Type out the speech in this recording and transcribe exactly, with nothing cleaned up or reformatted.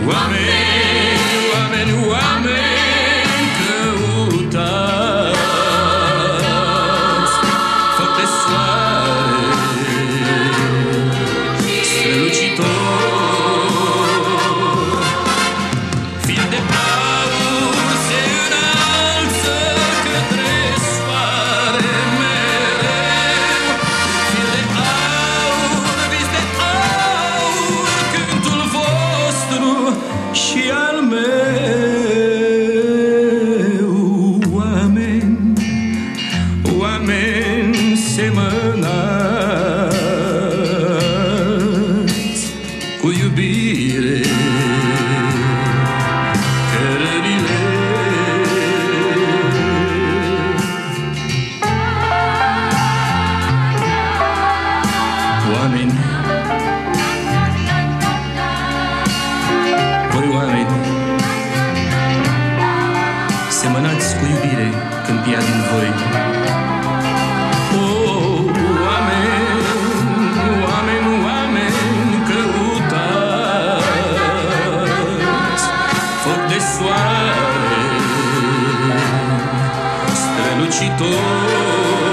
Oameni, oameni, oameni, căutați foc de soare strălucitor. Fir de aur se înalță către soare mereu. Fir de aur, vis de aur, cântul vostru și al meu. Oameni, oameni semănați cu iubire cărările. Oameni, voi oameni, semănați cu iubire câmpia din voi. Oh, oameni, oameni, oameni, căutați foc de soare strălucitor.